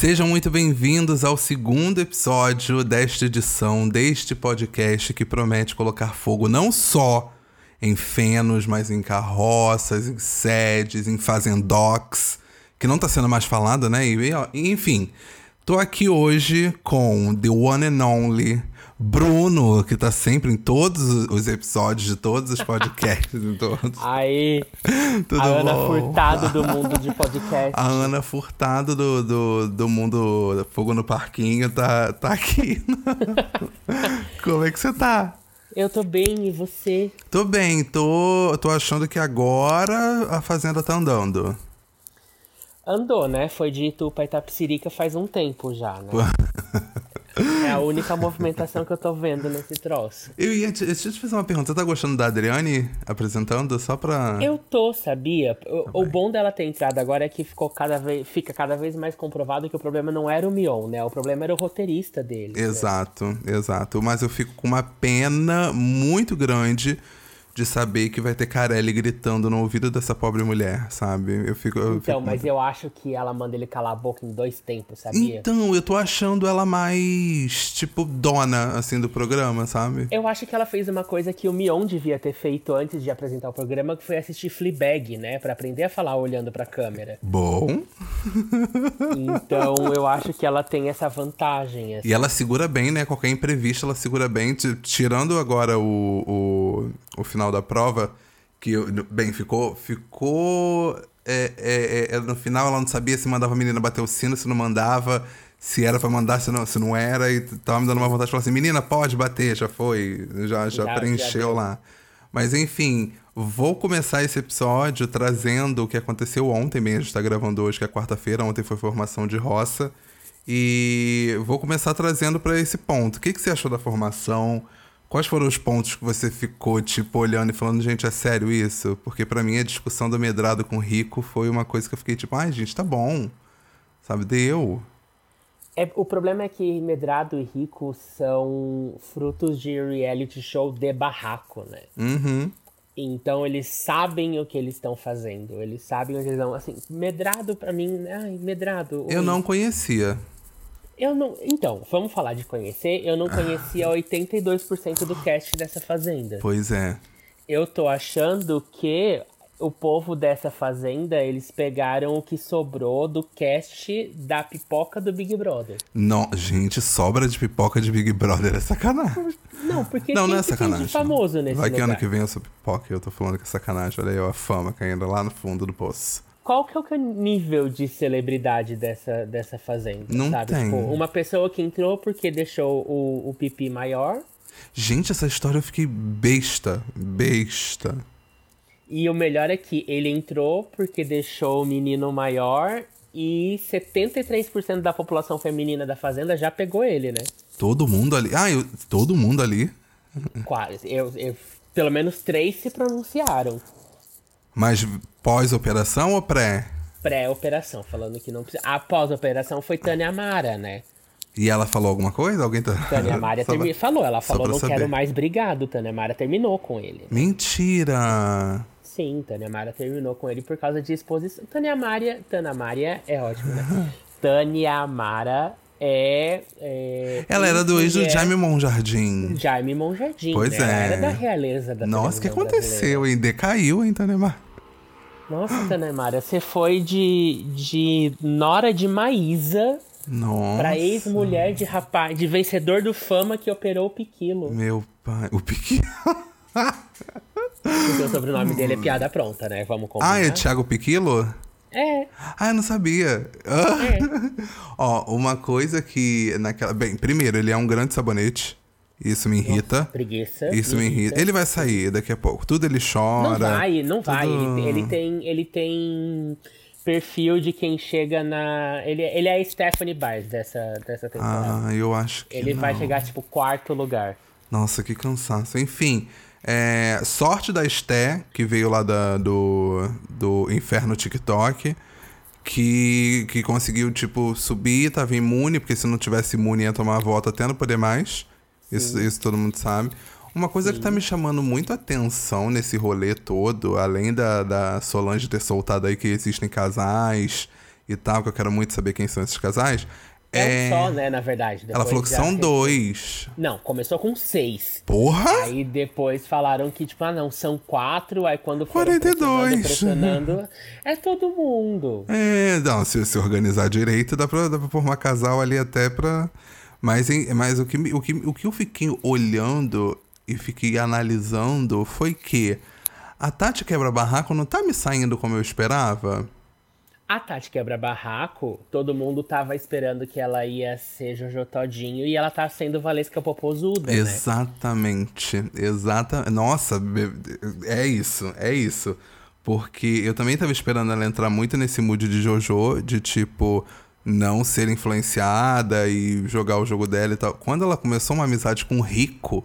Sejam muito bem-vindos ao segundo episódio desta edição deste podcast que promete colocar fogo não só em fenos, mas em carroças, em sedes, em fazendocs, que não tá sendo mais falado, né? Enfim, tô aqui hoje com the one and only Bruno, que tá sempre em todos os episódios de todos os podcasts. em todos. Aí, Tudo a Ana bom? Furtado do mundo de podcast. A Ana Furtado do mundo Fogo no Parquinho tá aqui. Como é que você tá? Eu tô bem, e você? Tô bem, tô achando que agora a fazenda tá andando. Andou, né? Foi de Itu pra Itapecerica faz um tempo já, né? É a única movimentação que eu tô vendo nesse troço. Deixa eu te fazer uma pergunta. Você tá gostando da Adriane apresentando? Só pra... Eu tô, sabia? O bom dela ter entrado agora é que fica cada vez mais comprovado que o problema não era o Mion, né? O problema era o roteirista dele. Exato. Mas eu fico com uma pena muito grande de saber que vai ter Carelli gritando no ouvido dessa pobre mulher, sabe? Mas eu acho que ela manda ele calar a boca em 2 tempos, sabia? Então, eu tô achando ela mais, tipo, dona, assim, do programa, sabe? Eu acho que ela fez uma coisa que o Mion devia ter feito antes de apresentar o programa, que foi assistir Fleabag, né? Pra aprender a falar olhando pra câmera. Bom. Então, eu acho que ela tem essa vantagem. Assim. E ela segura bem, né? Qualquer imprevisto ela segura bem. Tirando agora o final da prova, que, bem, ficou... no final ela não sabia se mandava a menina bater o sino, se não mandava, se era pra mandar, se não era, e tava me dando uma vontade de falar assim, menina, pode bater, já foi, já preencheu lá. Mas enfim, vou começar esse episódio trazendo o que aconteceu ontem, bem, a gente tá gravando hoje, que é quarta-feira, ontem foi formação de roça, e vou começar trazendo pra esse ponto. O que você achou da formação? Quais foram os pontos que você ficou, tipo, olhando e falando, gente, é sério isso? Porque pra mim a discussão do Medrado com o Rico foi uma coisa que eu fiquei tipo, ai, gente, tá bom. Sabe, deu. O problema é que Medrado e Rico são frutos de reality show de barraco, né? Uhum. Então eles sabem o que eles estão fazendo. Eles sabem onde eles vão. Assim, Medrado pra mim... Ai, Medrado... Eu não conhecia. Eu não... Então, vamos falar de conhecer. Eu não conhecia 82% do cast dessa fazenda. Pois é. Eu tô achando que o povo dessa fazenda, eles pegaram o que sobrou do cast da pipoca do Big Brother. Não, gente, sobra de pipoca de Big Brother é sacanagem. Não, porque não é tem sacanagem. de famoso nesse Vai que lugar. ano que vem eu sou pipoca e eu tô falando que é sacanagem. Olha aí, ó, a fama caindo lá no fundo do poço. Qual que é o nível de celebridade dessa fazenda, não sabe? Tem. Tipo, uma pessoa que entrou porque deixou o pipi maior. Gente, essa história eu fiquei besta. E o melhor é que ele entrou porque deixou o menino maior e 73% da população feminina da fazenda já pegou ele, né? Todo mundo ali? Todo mundo ali? Quase. Pelo menos 3 se pronunciaram. Mas pós-operação ou pré? Pré-operação, falando que não precisa. Após a operação foi Tânia Amara, né? E ela falou alguma coisa? Alguém tá... Tânia Amara falou, ela falou, não saber. quero mais brigado. Tânia Amara terminou com ele. Mentira! Sim, Tânia Amara terminou com ele por causa de exposição. Tânia Amara é ótimo, né? Tânia Amara ela era do ex do Jaime Monjardim. Jaime Monjardim, pois né? é. Ela era da realeza da Nossa, o que televisão aconteceu, brasileira. hein? Decaiu, hein, Tânia Amara? Nossa, Tânia Amara, você foi de nora de Maísa Nossa. pra ex-mulher de vencedor do Fama que operou o Piquilo. Meu pai, o Piquilo. Porque o sobrenome dele é piada pronta, né? Vamos combinar. É Thiago Piquilo? É. Eu não sabia. Ó, uma coisa que naquela... Bem, primeiro, ele é um grande sabonete. Isso me irrita. Nossa, preguiça. Isso me irrita. Ele vai sair daqui a pouco. Tudo ele chora. Não vai. Ele tem perfil de quem chega na... Ele é a Stephanie Byers dessa temporada. Eu acho que Ele não. vai chegar, tipo, 4º lugar. Nossa, que cansaço. Enfim, sorte da Esté, que veio lá do Inferno TikTok, que conseguiu, tipo, subir, tava imune, porque se não tivesse imune ia tomar a volta até não poder mais. Isso todo mundo sabe. Uma coisa que tá me chamando muito a atenção nesse rolê todo, além da Solange ter soltado aí que existem casais e tal, que eu quero muito saber quem são esses casais. É um só, né, na verdade. Ela falou que são 2. Não, começou com 6. Porra! Aí depois falaram que, tipo, não, são 4. Aí quando foram 42. pressionando, é todo mundo. Não, se organizar direito, dá pra formar casal ali até pra... Mas o que eu fiquei olhando e fiquei analisando foi que a Tati Quebra-Barraco não tá me saindo como eu esperava. A Tati Quebra-Barraco, todo mundo tava esperando que ela ia ser Jojo Todinho e ela tá sendo Valesca Popozuda, né? Exatamente. Nossa, é isso. Porque eu também tava esperando ela entrar muito nesse mood de Jojo, de tipo, não ser influenciada e jogar o jogo dela e tal. Quando ela começou uma amizade com o Rico,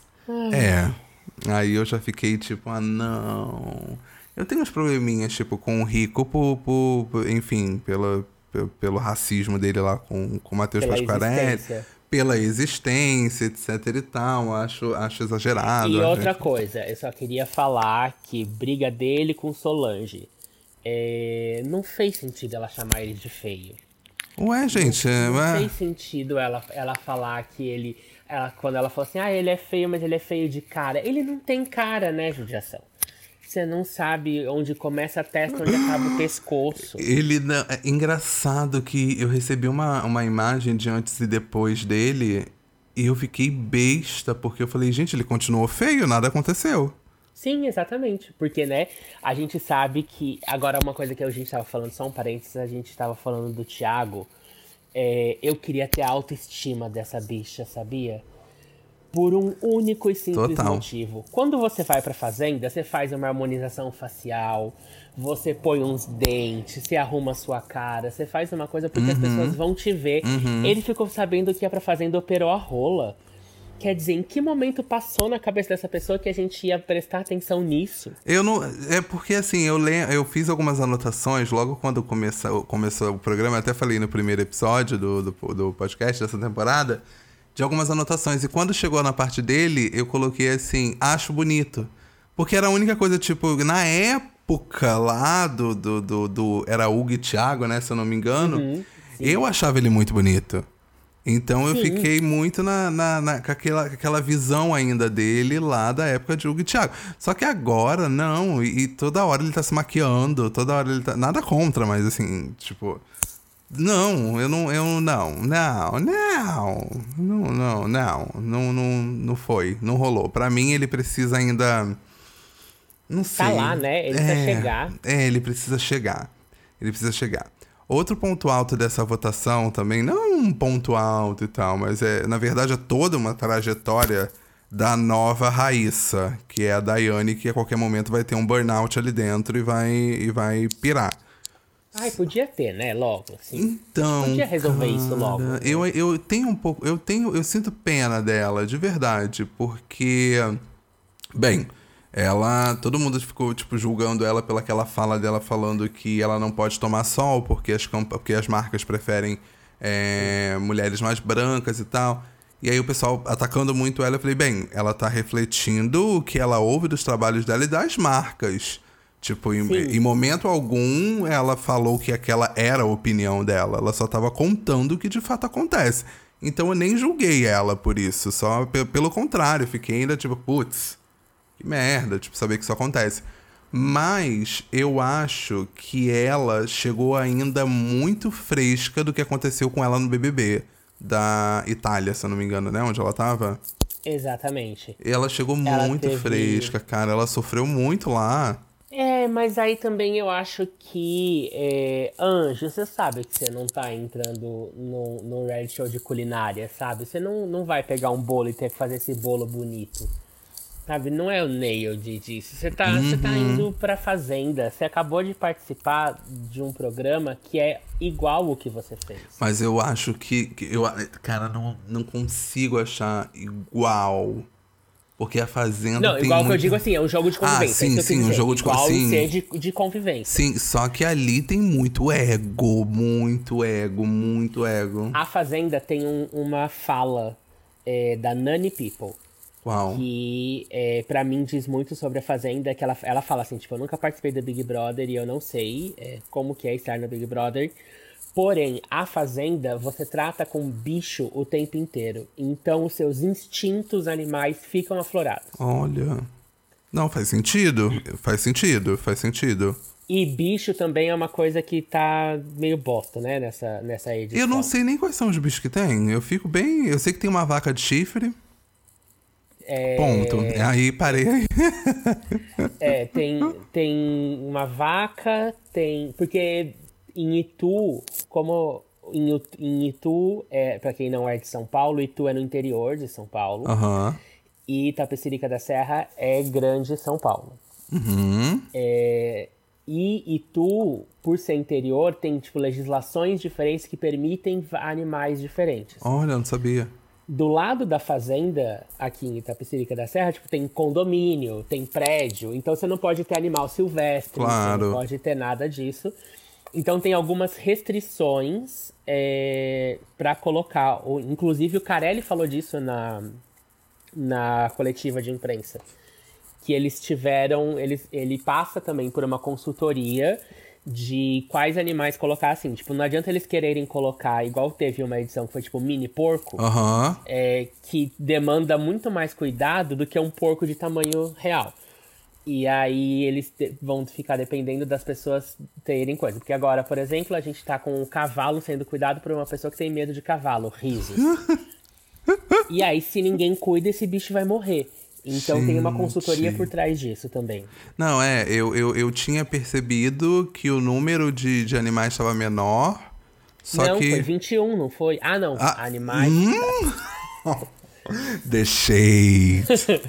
aí eu já fiquei tipo, não... Eu tenho uns probleminhas, tipo, com o Rico, enfim, pelo racismo dele lá com o Matheus Pasquarelli. Pela existência, etc e tal. Acho exagerado. E outra coisa, eu só queria falar que briga dele com Solange. Não fez sentido ela chamar ele de feio. Ué, gente... Não fez sentido ela falar que ele... quando ela falou assim, ele é feio, mas ele é feio de cara. Ele não tem cara, né, judiação? Você não sabe onde começa a testa, onde acaba o pescoço. É engraçado que eu recebi uma imagem de antes e depois dele e eu fiquei besta, porque eu falei, gente, ele continuou feio, nada aconteceu. Sim, exatamente. Porque, né, a gente sabe que... Agora, uma coisa que a gente tava falando, só um parênteses, a gente tava falando do Thiago. Eu queria ter a autoestima dessa bicha, sabia? Por um único e simples motivo. Quando você vai pra fazenda, você faz uma harmonização facial, você põe uns dentes, você arruma a sua cara, você faz uma coisa porque as pessoas vão te ver. Ele ficou sabendo que ia pra fazenda, operou a rola. Quer dizer, em que momento passou na cabeça dessa pessoa que a gente ia prestar atenção nisso? Eu não... É porque, assim, eu fiz algumas anotações logo quando começou o programa. Eu até falei no primeiro episódio do podcast dessa temporada... de algumas anotações. E quando chegou na parte dele, eu coloquei assim, acho bonito. Porque era a única coisa, tipo, na época lá era Hugo e Thiago, né, se eu não me engano, eu achava ele muito bonito. Então eu fiquei muito com aquela visão ainda dele lá da época de Hugo e Thiago. Só que agora, não. E toda hora ele tá se maquiando, toda hora ele tá... Nada contra, mas assim, tipo... Não foi, não rolou. Pra mim, ele precisa ainda... Não sei. Tá lá, né? Ele precisa chegar. Ele precisa chegar. Outro ponto alto dessa votação também, não um ponto alto e tal, mas na verdade é toda uma trajetória da nova Raíssa, que é a Daiane, que a qualquer momento vai ter um burnout ali dentro e vai pirar. Ai, podia ter, né? Logo, assim. Então, podia resolver isso logo. Né? Eu tenho um pouco... Eu sinto pena dela, de verdade. Porque... Bem, todo mundo ficou, tipo, julgando ela pela aquela fala dela falando que ela não pode tomar sol porque as marcas preferem mulheres mais brancas e tal. E aí o pessoal atacando muito ela, eu falei, bem, ela tá refletindo o que ela ouve dos trabalhos dela e das marcas. Tipo, em momento algum, ela falou que aquela era a opinião dela. Ela só tava contando o que de fato acontece. Então eu nem julguei ela por isso. Só pelo contrário, fiquei ainda tipo, putz, que merda, tipo, saber que isso acontece. Mas eu acho que ela chegou ainda muito fresca do que aconteceu com ela no BBB da Itália, se eu não me engano, né? Onde ela tava. Exatamente. Ela chegou muito fresca, cara. Ela sofreu muito lá. Mas aí também eu acho que... Anjo, você sabe que você não tá entrando no reality show de culinária, sabe? Você não vai pegar um bolo e ter que fazer esse bolo bonito. Sabe? Não é o nail disso. Você tá indo pra fazenda. Você acabou de participar de um programa que é igual o que você fez. Mas eu acho cara, não consigo achar igual... Porque a Fazenda não, tem igual muito... que eu digo assim, é um jogo de convivência. Um jogo de igual convivência. Ser de convivência. Sim, só que ali tem muito ego, muito ego, muito ego. A Fazenda tem uma fala da Nani People, Uau. Que pra mim diz muito sobre a Fazenda, que ela fala assim, tipo, eu nunca participei do Big Brother e eu não sei como que é estar no Big Brother. Porém, a Fazenda, você trata com bicho o tempo inteiro. Então, os seus instintos animais ficam aflorados. Olha. Não, faz sentido. Faz sentido, faz sentido. E bicho também é uma coisa que tá meio bosta, né, nessa edição. Eu não sei nem quais são os bichos que tem. Eu fico bem... Eu sei que tem uma vaca de chifre. Ponto. Aí, parei aí. Tem uma vaca, tem... Porque em Itu, como... Em Itu, pra quem não é de São Paulo, Itu é no interior de São Paulo. Aham. E Itapecerica da Serra é grande São Paulo. Uhum. E Itu, por ser interior, tem tipo legislações diferentes que permitem animais diferentes. Olha, eu não sabia. Do lado da fazenda, aqui em Itapecerica da Serra, tipo, tem condomínio, tem prédio. Então você não pode ter animal silvestre, Claro. você não pode ter nada disso. Então tem algumas restrições para colocar. Inclusive o Carelli falou disso na coletiva de imprensa. Que eles tiveram... Ele passa também por uma consultoria de quais animais colocar assim. Tipo, não adianta eles quererem colocar, igual teve uma edição que foi tipo mini porco, Aham. que demanda muito mais cuidado do que um porco de tamanho real. E aí eles vão ficar dependendo das pessoas terem coisa. Porque agora, por exemplo, a gente tá com um cavalo sendo cuidado por uma pessoa que tem medo de cavalo, risos. E aí, se ninguém cuida, esse bicho vai morrer. Então tem uma consultoria por trás disso também. Não, eu tinha percebido que o número de animais estava menor, só não, que... foi 21, não foi? Ah, não, animais... Deixei.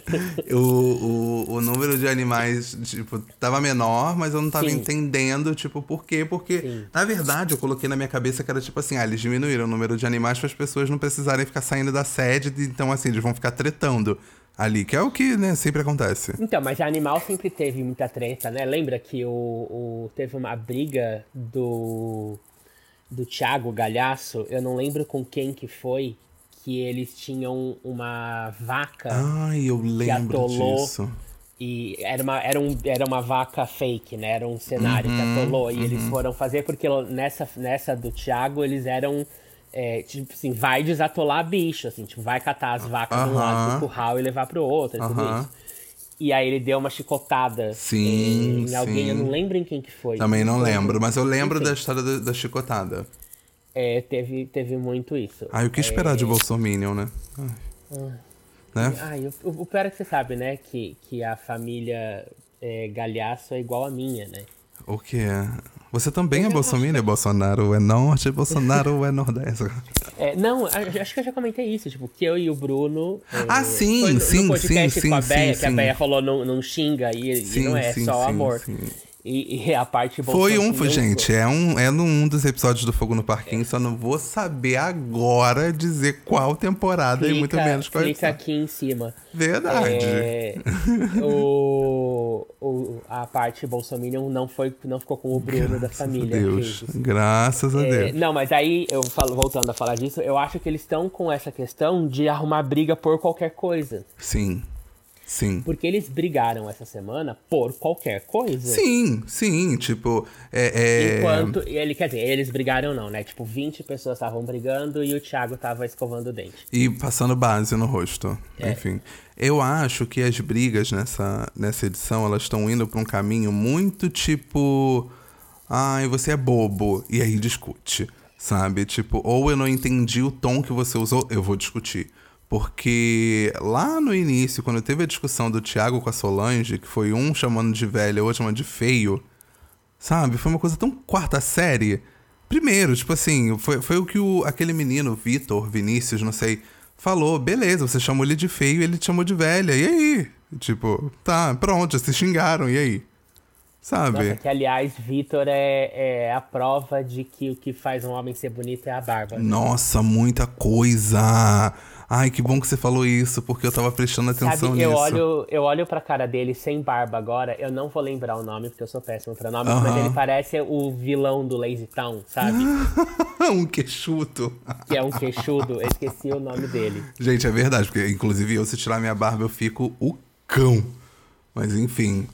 O número de animais, tipo, tava menor, mas eu não tava entendendo, tipo, por quê? Porque, na verdade, eu coloquei na minha cabeça que era tipo assim, eles diminuíram o número de animais para as pessoas não precisarem ficar saindo da sede, então assim, eles vão ficar tretando ali, que é o que, né, sempre acontece. Então, mas animal sempre teve muita treta, né? Lembra que teve uma briga do Thiago Galhaço, eu não lembro com quem que foi, que eles tinham uma vaca eu lembro disso. E era uma vaca fake, né? Era um cenário que atolou. E eles foram fazer porque nessa do Thiago eles eram... tipo assim, vai desatolar bicho, assim, tipo, vai catar as vacas de um lado do curral e levar pro outro, tudo isso. E aí ele deu uma chicotada em alguém, eu não lembro em quem que foi. Também não lembro, mas eu lembro da história da chicotada. Teve muito isso. O que esperar de Bolsominion, né? Né? O pior é que você sabe, né, que a família Galhaço é igual a minha, né? O que é? Você também é Bolsominion? Bolsonaro é norte, Bolsonaro é nordeste. Não, acho que eu já comentei isso, tipo, que eu e o Bruno... sim, no podcast sim, com a Béia, sim, que a Béia falou não xinga e não é só amor. Sim. E a parte... Gente, é num dos episódios do Fogo no Parquinho, só não vou saber agora dizer qual temporada e muito menos qual Clica aqui em cima. Verdade. A parte Bolsominion não ficou com o Bruno da família. Graças a Deus. Não, mas aí, voltando a falar disso, eu acho que eles estão com essa questão de arrumar briga por qualquer coisa. Sim. Porque eles brigaram essa semana por qualquer coisa. Sim, tipo... Enquanto... Quer dizer, eles brigaram não, né? Tipo, 20 pessoas estavam brigando e o Thiago tava escovando o dente. E passando base no rosto. Enfim. Eu acho que as brigas nessa edição, elas estão indo pra um caminho muito tipo... você é bobo. E aí discute, sabe? Tipo, ou eu não entendi o tom que você usou, eu vou discutir. Porque lá no início, quando teve a discussão do Thiago com a Solange, que foi um chamando de velho e o outro chamando de feio, sabe? Foi uma coisa tão quarta série. Primeiro, tipo assim, foi o que aquele menino, Vinícius, não sei, falou. Beleza, você chamou ele de feio e ele te chamou de velha. E aí? Tipo, tá, pronto, se xingaram, e aí? Sabe? Nossa, que aliás, Vitor é a prova de que o que faz um homem ser bonito é a barba. Nossa, muita coisa! Ai, que bom que você falou isso, porque eu tava prestando atenção Sabe, nisso. eu olho pra cara dele sem barba agora, eu não vou lembrar o nome, porque eu sou péssimo pra nomes, mas ele parece o vilão do Lazy Town, sabe? Um queixudo. Que é um queixudo, eu esqueci o nome dele. Gente, é verdade, porque inclusive eu, se tirar minha barba, eu fico o cão. Mas enfim.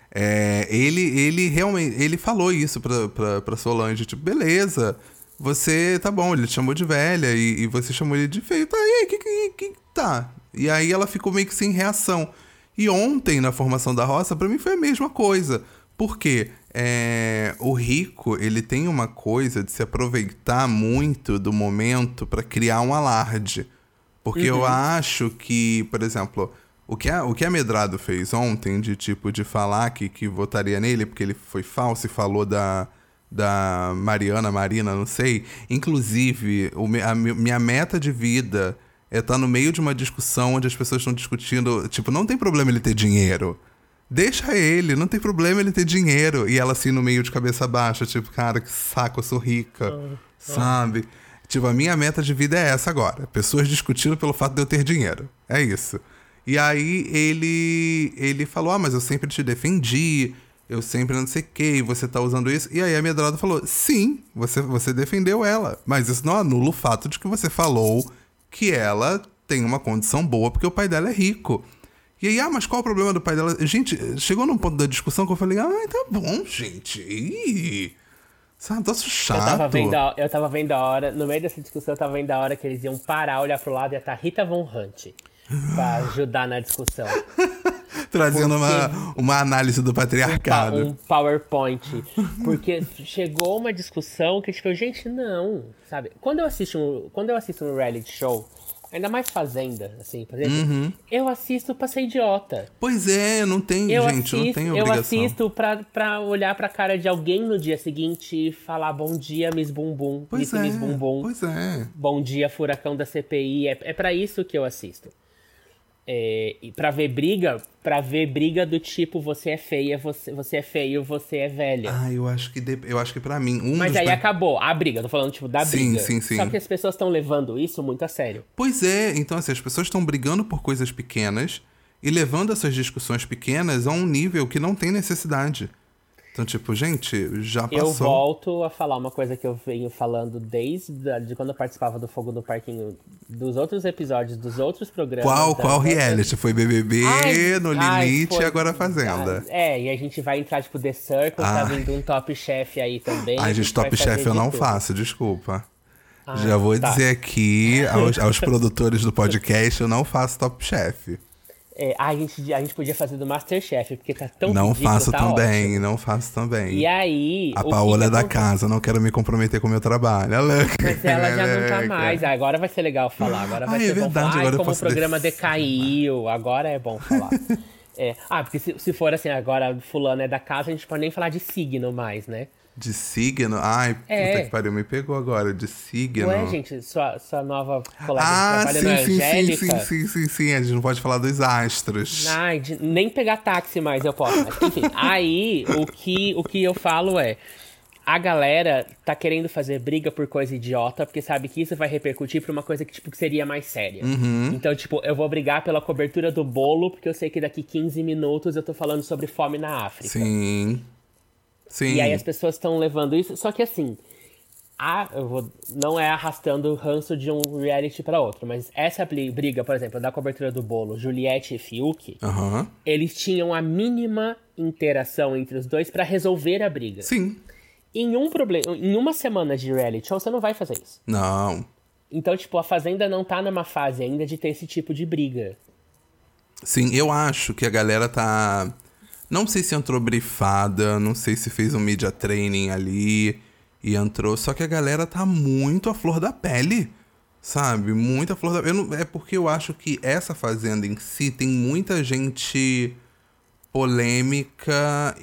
Ele realmente. Ele falou isso pra Solange, tipo, beleza. Você, tá bom, ele te chamou de velha e você chamou ele de feio. Tá, e aí, que tá? E aí ela ficou meio que sem reação. E ontem, na formação da roça, pra mim foi a mesma coisa. Por quê? O Rico, ele tem uma coisa de se aproveitar muito do momento pra criar um alarde. Porque eu acho que, por exemplo, o que a Medrado fez ontem, de falar que votaria nele, porque ele foi falso e falou da Marina, não sei. Inclusive, minha meta de vida é estar no meio de uma discussão onde as pessoas estão discutindo, tipo, não tem problema ele ter dinheiro. Deixa ele, não tem problema ele ter dinheiro. E ela assim, no meio de cabeça baixa, tipo, cara, que saco, eu sou rica, sabe? Tipo, a minha meta de vida é essa agora. Pessoas discutindo pelo fato de eu ter dinheiro. É isso. E aí ele falou, mas eu sempre te defendi, eu sempre não sei o que, e você tá usando isso. E aí a Medrado falou, sim, você defendeu ela, mas isso não anula o fato de que você falou que ela tem uma condição boa porque o pai dela é rico. E aí, mas qual o problema do pai dela? Gente, chegou num ponto da discussão que eu falei, tá bom, gente. Ih, sabe, tá chato. Eu tava vendo a hora, no meio dessa discussão, eu tava vendo a hora que eles iam parar, olhar pro lado e ia estar Rita Von Hunt pra ajudar na discussão. Trazendo uma análise do patriarcado. Um PowerPoint. Porque chegou uma discussão que, tipo, gente, não, sabe? Quando eu assisto um reality show, ainda mais Fazenda, assim, por exemplo, eu assisto pra ser idiota. Pois é, não tem obrigação. Eu assisto pra olhar pra cara de alguém no dia seguinte e falar bom dia, Miss Bumbum. Pois é. Bom dia, furacão da CPI. É pra isso que eu assisto. E pra ver briga do tipo você é feia, você é feio, você é velha. Eu acho que pra mim mas aí acabou a briga, tô falando tipo da briga. Sim. Só que as pessoas estão levando isso muito a sério. Pois é, então assim, as pessoas estão brigando por coisas pequenas e levando essas discussões pequenas a um nível que não tem necessidade. Então, tipo, gente, já passou. Eu volto a falar uma coisa que eu venho falando desde de quando eu participava do Fogo no Parquinho, dos outros episódios, dos outros programas. Qual reality? Foi BBB, No Limite e agora Fazenda. E a gente vai entrar, tipo, The Circle, tá vindo um Top Chef aí também. Gente, Top Chef eu não faço, desculpa. Já vou dizer aqui aos produtores do podcast, eu não faço Top Chef. A gente podia fazer do Masterchef, porque tá tão Não ridículo, faço tá também, ótimo. não faço também. E aí... A Paola é da casa, não quero me comprometer com o meu trabalho. Mas ela já não tá mais. Agora vai ser legal falar. Agora vai ser bom falar. Agora como o programa decaiu. Agora é bom falar. Porque se for assim, agora fulano é da casa, a gente pode nem falar de signo mais, né? De signo? Puta que pariu, me pegou agora, de signo. Ué, gente, sua nova colega de trabalho não é Angélica? Sim, a gente não pode falar dos astros. Nem pegar táxi mais eu posso. Mas, enfim, aí o que eu falo é, a galera tá querendo fazer briga por coisa idiota, porque sabe que isso vai repercutir pra uma coisa que, tipo, que seria mais séria. Então, tipo, eu vou brigar pela cobertura do bolo, porque eu sei que daqui 15 minutos eu tô falando sobre fome na África. Sim. E aí as pessoas estão levando isso, só que assim, não é arrastando o ranço de um reality pra outro, mas essa briga, por exemplo, da cobertura do bolo, Juliette e Fiuk, eles tinham a mínima interação entre os dois pra resolver a briga. Sim. Em uma semana de reality show, você não vai fazer isso. Não. Então, tipo, a Fazenda não tá numa fase ainda de ter esse tipo de briga. Sim, eu acho que a galera tá... Não sei se entrou brifada, não sei se fez um media training ali e entrou, só que a galera tá muito à flor da pele, sabe? Muito à flor da pele. É porque eu acho que essa Fazenda em si tem muita gente polêmica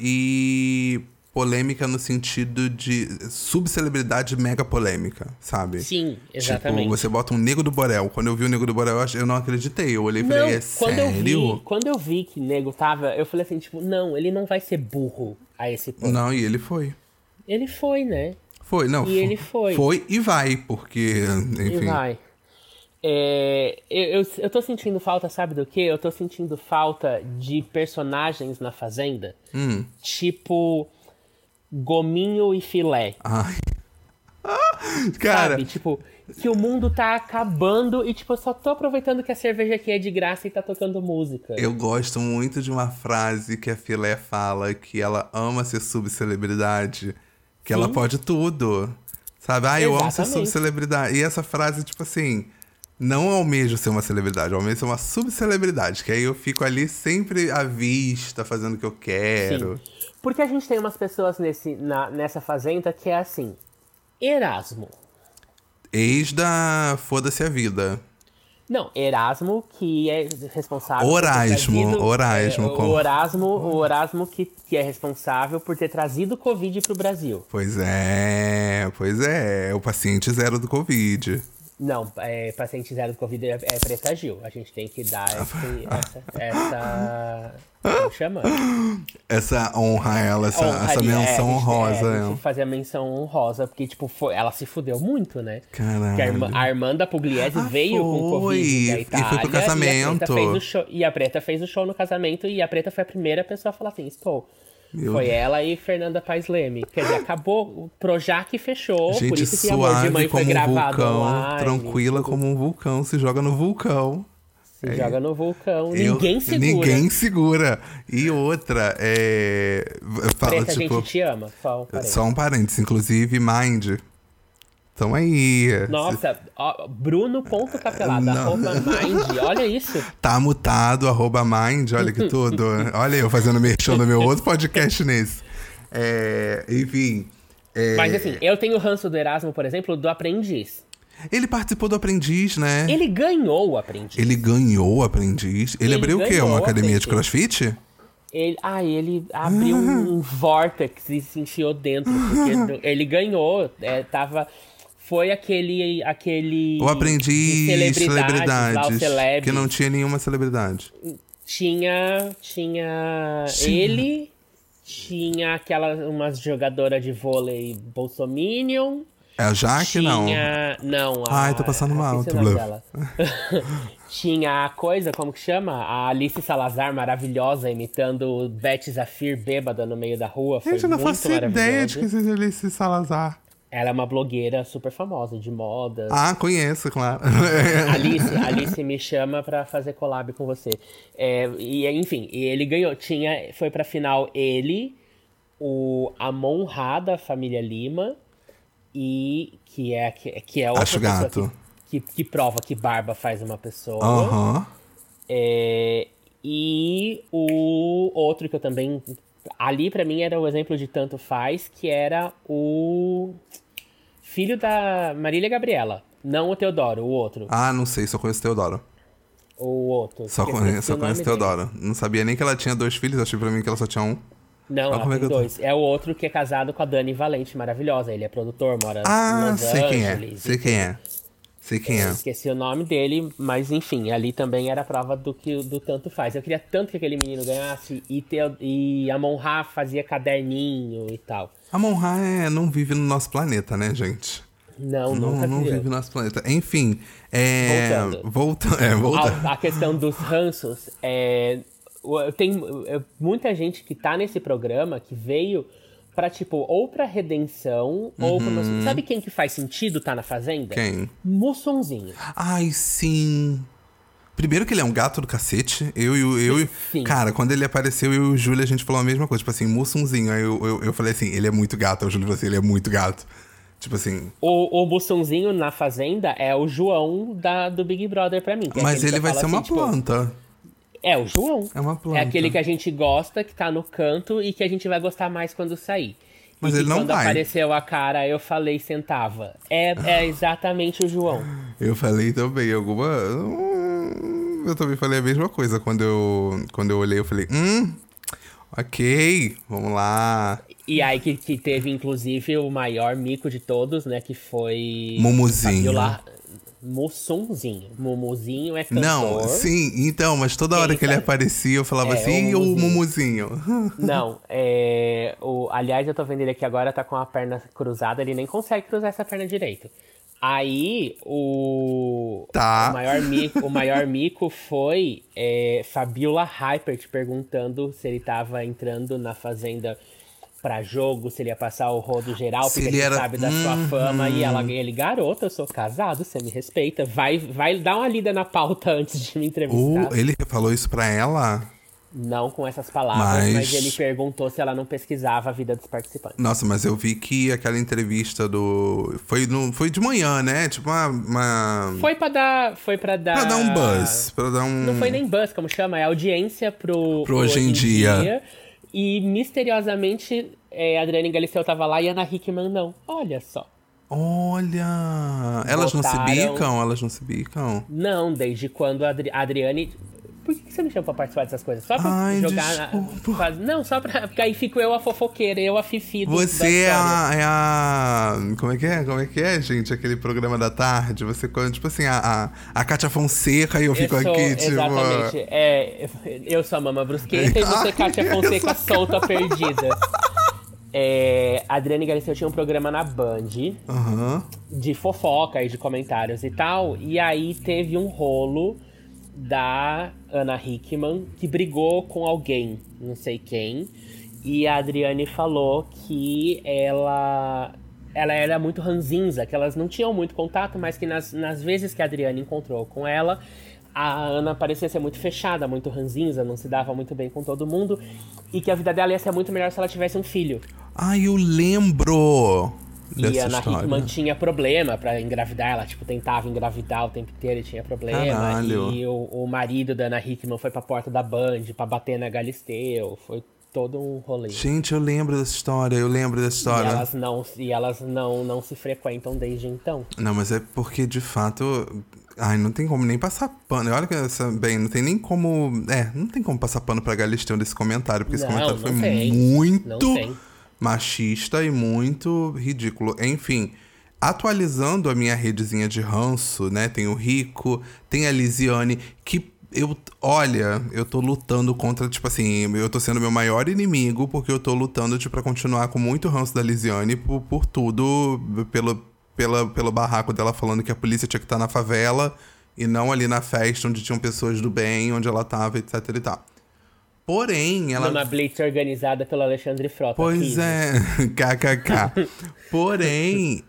no sentido de subcelebridade mega polêmica, sabe? Sim, exatamente. Tipo, você bota um Nego do Borel. Quando eu vi o Nego do Borel, eu não acreditei. Eu olhei e falei, sério? Quando eu vi que Nego tava, eu falei assim, tipo, não, ele não vai ser burro a esse ponto. Não, e ele foi. Ele foi, né? Foi, não. E ele foi. Foi e vai, porque, enfim. E vai. Eu tô sentindo falta, sabe do quê? Eu tô sentindo falta de personagens na Fazenda. Tipo, Gominho e Filé. Ai. Cara, Sabe? Tipo, que o mundo tá acabando e, tipo, eu só tô aproveitando que a cerveja aqui é de graça e tá tocando música. eu gosto muito de uma frase que a Filé fala, que ela ama ser subcelebridade, que ela Sim. pode tudo. Sabe? Ah, eu amo ser Exatamente. subcelebridade. E essa frase, tipo assim, não almejo ser uma celebridade, eu almejo ser uma subcelebridade, que aí eu fico ali sempre à vista, fazendo o que eu quero. Sim. Porque a gente tem umas pessoas nessa fazenda que é assim. Erasmo. Ex da Foda-se a Vida. Não, Erasmo, que é responsável Orasmo, por ter trazido, Orasmo, como... o Erasmo que é responsável por ter trazido o Covid pro Brasil. Pois é, o paciente zero do Covid. Não, paciente zero do Covid é Preta Gil. A gente tem que dar essa como chama? Essa honra a ela, essa Honraria. menção honrosa. A ela. gente fazer a menção honrosa, porque, tipo, ela se fudeu muito, né? Caralho. Porque a Armanda Pugliese veio com Covid da E Itália. foi pro casamento. E a Preta fez o show no casamento, e a Preta foi a primeira pessoa a falar assim, estou. Foi ela e Fernanda Paes Leme. Quer dizer, acabou, o Projac fechou, por Gente isso que Amor de Mãe foi como um gravado vulcão, online. tranquila como um vulcão, se joga no vulcão. Se joga no vulcão, ninguém segura. Ninguém segura. E outra, fala, Preta, a tipo, gente te ama. só um parênteses, inclusive, Mind. Tamo aí. Nossa, Bruno.capelada, arroba Mind, olha isso. Tá mutado, arroba Mind, olha que tudo. Olha eu fazendo merchan no meu outro podcast nesse. Enfim. Mas assim, eu tenho o ranço do Erasmo, por exemplo, do Aprendiz. Ele participou do Aprendiz, né? Ele ganhou o Aprendiz. Ele ganhou o Aprendiz. Ele abriu o quê? ganhou Uma o academia de Aprendiz. crossfit? Ele abriu um vórtex e se enfiou dentro. Porque ele ganhou. Foi aquele O Aprendiz de celebridades, lá, o Celebs. que não tinha nenhuma celebridade. Tinha ele, tinha umas jogadoras de vôlei bolsominion. É a Jaque, não? Não. Ai, tô passando mal. esqueci o nome dela. Tinha a coisa, como que chama? A Alice Salazar, maravilhosa, imitando Beth Zafir bêbada no meio da rua. Foi Gente, eu não muito faço ideia de maravilhoso. que seja Alice Salazar. Ela é uma blogueira super famosa, de moda. Ah, conheço, claro. Alice me chama pra fazer collab com você. Enfim, ele ganhou. Foi pra final ele, o Amon Ra da família Lima, e que é outra Acho pessoa gato. que prova que barba faz uma pessoa. Aham. E o outro que eu também... Ali, pra mim, era o exemplo de tanto faz, que era o filho da Marília Gabriela. Não o Teodoro, o outro. Ah, não sei, só conheço Teodoro. O outro. Só conheço Teodoro. Não sabia nem que ela tinha 2 filhos, achei pra mim que ela só tinha um. Não, ela tem 2. É o outro que é casado com a Dani Valente, maravilhosa. Ele é produtor, mora em Los sei quem é. Angeles. Sei quem é. Sei quem é. Esqueci o nome dele, mas enfim, ali também era a prova do tanto faz. Eu queria tanto que aquele menino ganhasse e a Monra fazia caderninho e tal. A Monra não vive no nosso planeta, né, gente? Nunca Não vive no nosso planeta. Enfim, voltando. A questão dos ranços, tem muita gente que tá nesse programa que veio pra, tipo, ou pra redenção, ou pra... Sabe quem que faz sentido tá na Fazenda? Quem? Mussonzinho. Ai, sim. Primeiro que ele é um gato do cacete. Sim. Cara, quando ele apareceu, eu e o Júlio, a gente falou a mesma coisa. Tipo assim, Mussunzinho. Aí eu falei assim, ele é muito gato. Aí o Júlio falou assim, ele é muito gato. Tipo assim... O Mussonzinho na Fazenda é o João do Big Brother pra mim. Mas ele vai ser uma planta. É o João. É uma planta. É aquele que a gente gosta, que tá no canto e que a gente vai gostar mais quando sair. Mas ele não quando vai. apareceu a cara, eu falei, sentava. É exatamente o João. Eu falei também alguma... Eu também falei a mesma coisa. Quando eu olhei, eu falei... ok, vamos lá. E aí que teve, inclusive, o maior mico de todos, né? Que foi... Mumuzinho. Mussunzinho. Mumuzinho é cantor. Não, sim, então, mas toda hora que ele aparecia, eu falava assim, e o Mumuzinho? Não, aliás, eu tô vendo ele aqui agora, tá com a perna cruzada, ele nem consegue cruzar essa perna direito. Aí, Tá. o maior mico foi Fabiola Hypert perguntando se ele tava entrando na Fazenda pra jogo, se ele ia passar o rodo geral, Se porque ele ele era- sabe da sua fama. E ele, garota, eu sou casado, você me respeita. Vai dar uma lida na pauta antes de me entrevistar. Ele falou isso pra ela? Não com essas palavras, Mas- mas ele perguntou se ela não pesquisava a vida dos participantes. Nossa, mas eu vi que aquela entrevista do... Foi de manhã, né? Tipo uma... Foi pra dar... Pra dar um buzz. Pra dar um... Não foi nem buzz, como chama, é audiência pro Hoje em Dia. E misteriosamente, Adriane Galisteu tava lá e Ana Hickman não. Olha só. Olha... Elas não se Botaram- bicam? Elas não se bicam? Não, desde quando a Adriane... Por que você me chama pra participar dessas coisas? Só pra Ai, jogar... desculpa. Não, só pra... Porque aí fico eu a fofoqueira, eu a Fifi da Você é história. a... Como é que é? Como é que é, gente? Aquele programa da tarde. Você, tipo assim, a Kátia Fonseca e eu fico Eu sou, aqui, tipo... exatamente. Eu sou a Mama Brusqueta e você, Kátia Fonseca, solta, perdida. A Adriane Galisteu tinha um programa na Band Aham. de fofoca e de comentários e tal. E aí teve um rolo da Ana Hickman que brigou com alguém, não sei quem. E a Adriane falou que ela era muito ranzinza, que elas não tinham muito contato, mas que nas vezes que a Adriane encontrou com ela, a Ana parecia ser muito fechada, muito ranzinza, não se dava muito bem com todo mundo. E que a vida dela ia ser muito melhor se ela tivesse um filho. Ai, eu lembro E dessa a Ana história. Hickman tinha problema pra engravidar, ela tentava engravidar o tempo inteiro e tinha problema. Caralho. E o marido da Ana Hickman foi pra porta da Band pra bater na Galisteu, foi todo um rolê. Gente, eu lembro dessa história, E elas não se frequentam desde então. Não, mas é porque, de fato... Ai, não tem como nem passar pano. Olha que bem, não tem nem como... não tem como passar pano pra Galisteu desse comentário, porque esse Não, comentário não foi tem. muito Não tem. machista e muito ridículo. Enfim, atualizando a minha redezinha de ranço, né? Tem o Rico, tem a Lisiane, que eu tô lutando contra, tipo assim, eu tô sendo meu maior inimigo, porque eu tô lutando, tipo, pra continuar com muito ranço da Lisiane por tudo, pelo barraco dela falando que a polícia tinha que estar na favela e não ali na festa onde tinham pessoas do bem, onde ela tava, etc e tal. Porém, ela... Numa blitz organizada pelo Alexandre Frota. Pois 15. é, kkk. Porém,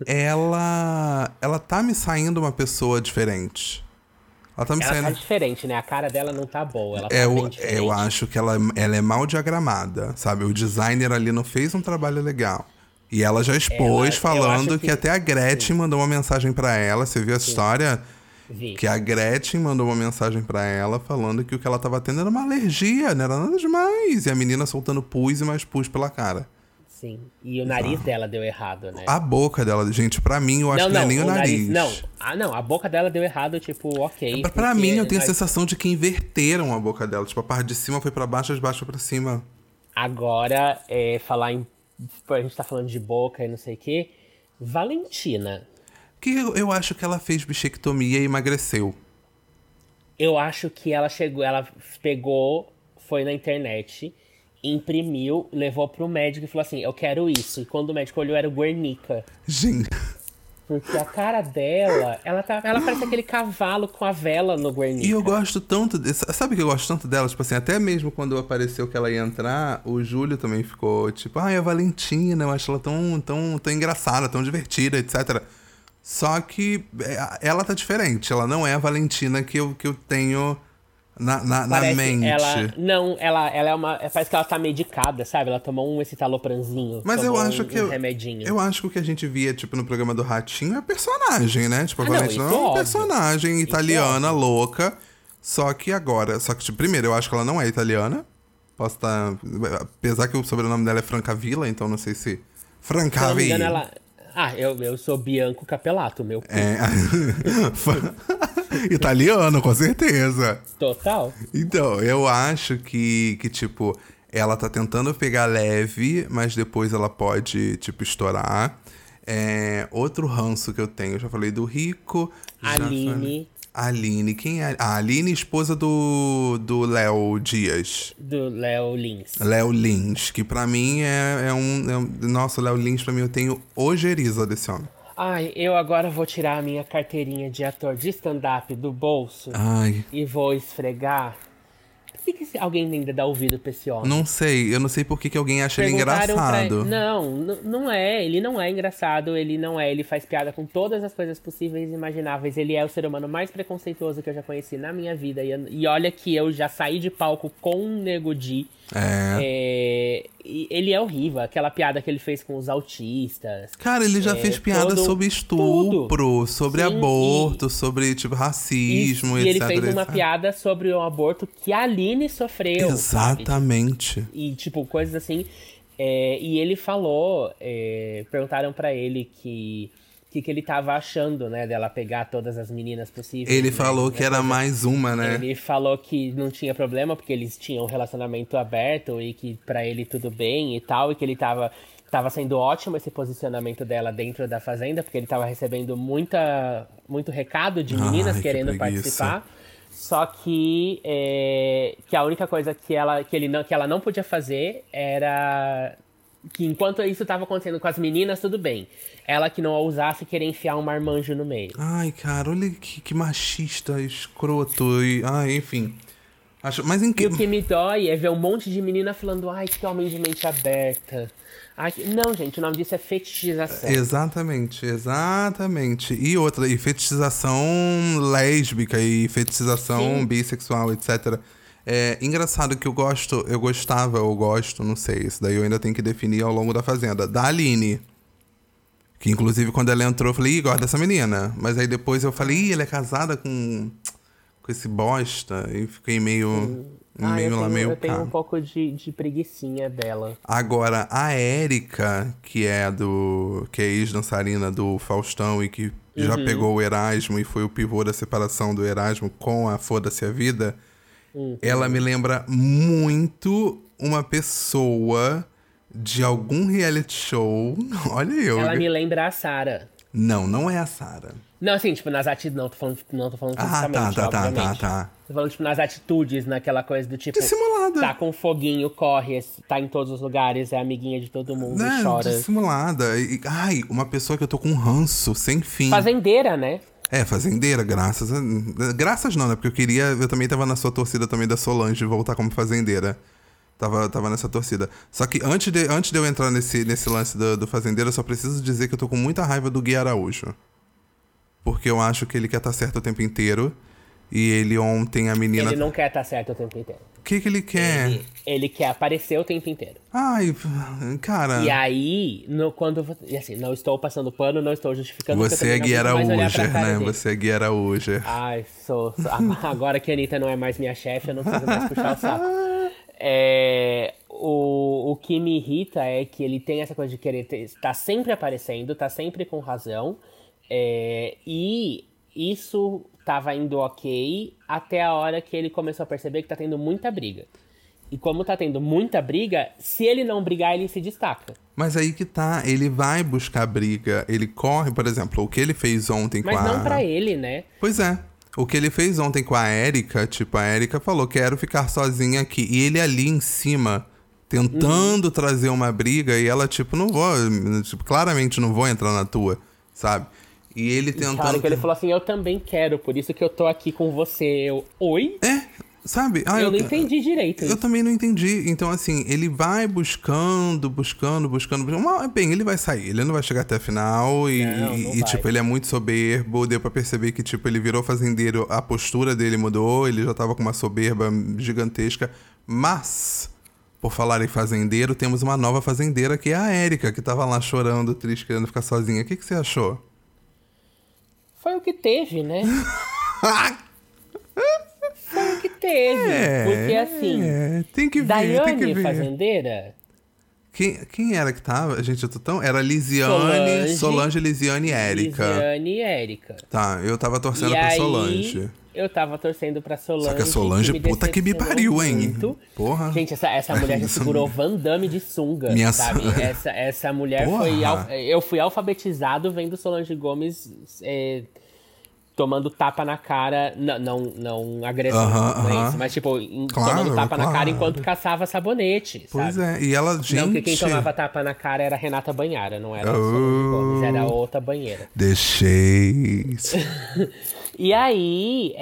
ela tá me saindo uma pessoa diferente. Ela tá me Ela saindo... tá diferente, né? A cara dela não tá boa. Ela tá bem diferente. eu acho que ela é mal diagramada, sabe? O designer ali não fez um trabalho legal. E ela já expôs eu falando acho que até a Gretchen mandou uma mensagem pra ela. Você viu essa história? Vi. Que a Gretchen mandou uma mensagem pra ela falando que o que ela tava tendo era uma alergia, não era nada demais. E a menina soltando pus e mais pus pela cara. Sim. E o nariz dela deu errado, né? A boca dela, gente, pra mim, eu acho que não é nem o nariz. Não, a boca dela deu errado, tipo, ok. Pra mim, eu tenho a sensação de que inverteram a boca dela. Tipo, a parte de cima foi pra baixo, de baixo pra cima. Agora, falar em... A gente tá falando de boca e não sei o quê. Valentina. Que eu acho que ela fez bichectomia e emagreceu. Eu acho que ela pegou, foi na internet, imprimiu, levou pro médico e falou assim, eu quero isso. E quando o médico olhou, era o Guernica. Gente... Porque a cara dela, ela parece aquele cavalo com a vela no Guernica. E eu gosto tanto... Sabe que eu gosto tanto dela? Tipo assim, até mesmo quando apareceu que ela ia entrar, o Júlio também ficou tipo... Ai, a Valentina, eu acho ela tão engraçada, tão divertida, etc. Só que ela tá diferente. Ela não é a Valentina que eu tenho na mente. Ela é uma... Parece que ela tá medicada, sabe? Ela tomou um escitalopranzinho. Mas eu acho que... um remedinho. Eu acho que o que a gente via, tipo, no programa do Ratinho é personagem, né? Tipo, a não, Valentina isso é uma óbvio. personagem italiana, óbvio. louca. Só que, tipo, primeiro, eu acho que ela não é italiana. Posso estar... Apesar que o sobrenome dela é Francavilla, então não sei se... Se eu não me Francavilla. engano, ela... eu sou Bianco Capelato, meu cu. Italiano, com certeza. Total. Então, eu acho que, tipo, ela tá tentando pegar leve, mas depois ela pode, tipo, estourar. Outro ranço que eu tenho, eu já falei do Rico. Aline, quem é? A Aline, esposa do Léo Dias. Do Léo Lins. Léo Lins, que pra mim é um... Nossa, o Léo Lins, pra mim, eu tenho ojeriza desse homem. Ai, eu agora vou tirar a minha carteirinha de ator de stand-up do bolso Ai, e vou esfregar. Por que alguém ainda dá ouvido pra esse homem? não sei. Eu não sei por que alguém acha ele Perguntaram engraçado. Não é. Ele não é engraçado, ele não é. Ele faz piada com todas as coisas possíveis e imagináveis. Ele é o ser humano mais preconceituoso que eu já conheci na minha vida. E olha que eu já saí de palco com um Nego Di. E ele é horrível. Aquela piada que ele fez com os autistas. Cara, ele já fez piada sobre estupro, tudo. sobre Sim, aborto, sobre, tipo, racismo, e etc. ele fez uma etc. piada sobre o aborto que a Aline sofreu. Exatamente. Sabe? E, tipo, coisas assim. E ele falou... perguntaram pra ele que ele tava achando, né? Dela pegar todas as meninas possíveis. Ele né, falou que era mais uma, né? Ele falou que não tinha problema, porque eles tinham um relacionamento aberto e que pra ele tudo bem e tal. E que ele tava sendo ótimo esse posicionamento dela dentro da Fazenda, porque ele tava recebendo muito recado de meninas querendo participar. Só que a única coisa que ela não podia fazer era... que enquanto isso tava acontecendo com as meninas, tudo bem. Ela que não ousasse querer enfiar um marmanjo no meio. Ai, cara, olha que machista, escroto. Enfim. Mas E o que me dói é ver um monte de menina falando: ai, que homem de mente aberta. Ai, não, gente, o nome disso é fetichização. Exatamente. E fetichização lésbica e fetichização bissexual, etc. É engraçado que eu gosto, não sei, isso daí eu ainda tenho que definir ao longo da Fazenda. Da Aline. Que inclusive quando ela entrou eu falei, gosto dessa menina. Mas aí depois eu falei, ela é casada com esse bosta. E fiquei meio eu tenho um pouco de preguicinha dela. Agora, a Érica, que é ex-dançarina do Faustão e que já pegou o Erasmo e foi o pivô da separação do Erasmo com a Foda-se a Vida, ela me lembra muito uma pessoa de algum reality show. Olha eu. Ela me lembra a Sarah. Não é a Sarah. Não, assim, tipo, nas atitudes. Não, tô falando fisicamente, obviamente. Tá. Tô falando, tipo, nas atitudes, naquela coisa do tipo... Dissimulada. Tá com foguinho, corre, tá em todos os lugares, é amiguinha de todo mundo, chora. Dissimulada. Uma pessoa que eu tô com um ranço sem fim. Fazendeira, né? Fazendeira, graças não, né? Porque eu também tava na sua torcida também da Solange voltar como fazendeira. Tava nessa torcida. Só que antes de eu entrar nesse lance do fazendeiro, eu só preciso dizer que eu tô com muita raiva do Gui Araújo. Porque eu acho que ele quer estar certo o tempo inteiro. E ele ontem, a menina... Ele não quer estar certo o tempo inteiro. O que ele quer? Ele quer aparecer o tempo inteiro. Ai, cara... E aí, assim, não estou passando pano, não estou justificando... Você é Gui Araújo, né? Você é Gui Araújo. Ai, sou. Agora que a Anitta não é mais minha chefe, eu não preciso mais puxar o saco. O que me irrita é que ele tem essa coisa de querer tá sempre aparecendo, tá sempre com razão. E isso tava indo ok até a hora que ele começou a perceber que tá tendo muita briga. E como tá tendo muita briga, se ele não brigar, ele se destaca. Mas aí que tá, ele vai buscar briga, ele corre, por exemplo, o que ele fez ontem Mas não pra ele, né? Pois é. O que ele fez ontem com a Érica, tipo, a Érica falou, quero ficar sozinha aqui. E ele ali em cima, tentando trazer uma briga, e ela, tipo, não vou, tipo, claramente não vou entrar na tua, sabe? E ele tentando... Claro que ele falou assim, eu também quero, por isso que eu tô aqui com você. Oi? Sabe? Eu não entendi direito. Eu também não entendi. Então, assim, ele vai buscando. Bem, ele vai sair. Ele não vai chegar até a final. E tipo, ele é muito soberbo. Deu pra perceber que, tipo, ele virou fazendeiro. A postura dele mudou. Ele já tava com uma soberba gigantesca. Mas, por falar em fazendeiro, temos uma nova fazendeira, que é a Érica, que tava lá chorando, triste, querendo ficar sozinha. O que você achou? Foi o que teve, né? Foi o que teve. Porque assim. Tem que ver, Daiane tem que ver. Fazendeira. Quem era que tava? Gente, eu tô tão... Era Lisiane, Solange, Lisiane e Érica. Lisiane e Érica. Tá, eu tava torcendo pra Solange. Eu tava torcendo pra Solange. Só que a Solange, puta que me pariu, hein? Muito. Porra. Gente, essa mulher já segurou Van Damme de sunga, sabe? Essa mulher Porra. Eu fui alfabetizado vendo Solange Gomes tomando tapa na cara, não agressão, não é isso, mas tipo, tomando tapa na cara enquanto caçava sabonete, Pois sabe? e ela, gente... Não, que quem tomava tapa na cara era a Renata Banhara, não era a Solange Gomes, era a outra banheira. Deixei. E aí,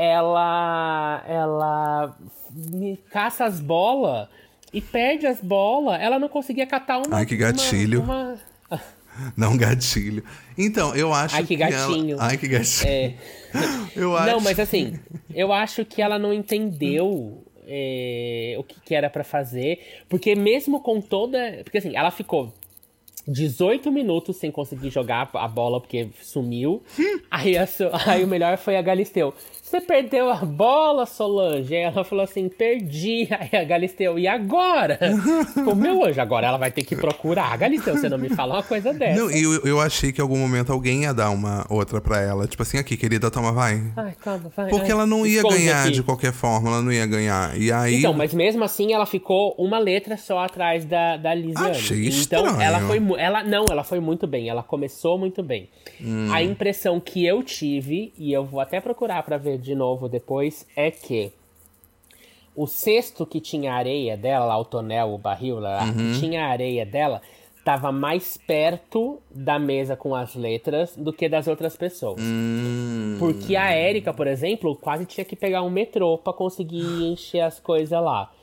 ela me caça as bolas e perde as bolas. Ela não conseguia catar uma... Ai, que gatilho. Não, gatilho. Então, eu acho que gatinho. Ai, que gatinho. É. Não, mas assim, eu acho que ela não entendeu o que era pra fazer. Porque mesmo com toda... Porque assim, ela ficou 18 minutos sem conseguir jogar a bola porque sumiu. Aí o melhor foi a Galisteu. Você perdeu a bola, Solange? Aí ela falou assim, perdi. Aí a Galisteu, e agora? Tipo, meu anjo, agora ela vai ter que procurar. Galisteu, você não me fala uma coisa dessa. Não, eu achei que em algum momento alguém ia dar uma outra pra ela. Tipo assim, aqui, querida, toma, vai. Ai, calma, vai. Porque ela não ia ganhar aqui. De qualquer forma, ela não ia ganhar. E aí... Então, mas mesmo assim ela ficou uma letra só atrás da Lisiane. Achei então, estranho. ela foi muito bem, ela começou muito bem. A impressão que eu tive, e eu vou até procurar pra ver de novo depois, é que o cesto que tinha a areia dela, lá, o tonel, o barril, lá, que tinha a areia dela, tava mais perto da mesa com as letras do que das outras pessoas. Porque a Érica, por exemplo, quase tinha que pegar um metrô pra conseguir encher as coisas lá.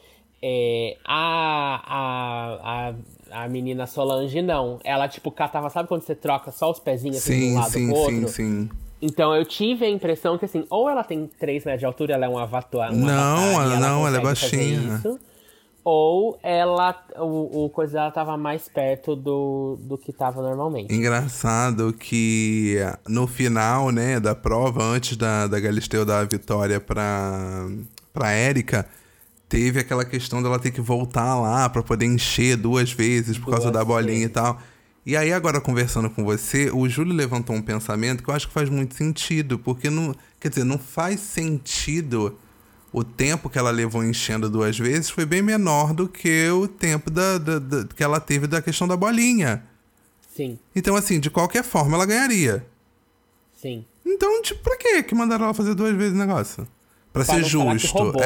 A menina Solange, não. Ela, tipo, catava... Sabe quando você troca só os pezinhos assim, de um lado pro outro? Sim. Então, eu tive a impressão que, assim, ou ela tem 3 metros de altura, ela é um avatar. Não, ela é baixinha. Isso, ou ela... O coisa dela tava mais perto do que tava normalmente. Engraçado que no final, né, da prova, antes da Galisteu dar a vitória pra Érica, teve aquela questão dela ter que voltar lá pra poder encher 2 vezes por causa da bolinha e tal. E aí, agora, conversando com você, o Júlio levantou um pensamento que eu acho que faz muito sentido, porque não... Quer dizer, não faz sentido o tempo que ela levou enchendo 2 vezes foi bem menor do que o tempo que ela teve da questão da bolinha. Sim. Então, assim, de qualquer forma, ela ganharia. Sim. Então, tipo, pra quê que mandaram ela fazer 2 vezes o negócio? Pra ser justo. Roubou,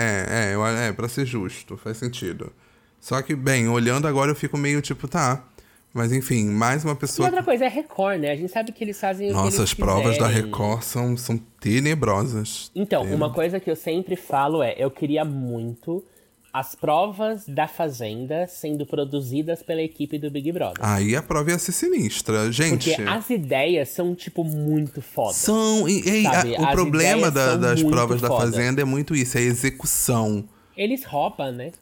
né? Pra ser justo, faz sentido. Só que, bem, olhando agora eu fico meio tipo, tá. Mas enfim, mais uma pessoa. E outra coisa, é Record, né? A gente sabe que eles fazem o que eles as provas da quiserem. Record são tenebrosas. Então, uma coisa que eu sempre falo eu queria muito as provas da Fazenda sendo produzidas pela equipe do Big Brother. Aí a prova ia ser sinistra, gente. Porque as ideias são, tipo, muito foda. São. O problema das provas da Fazenda é muito isso, é a execução. Eles roubam, né?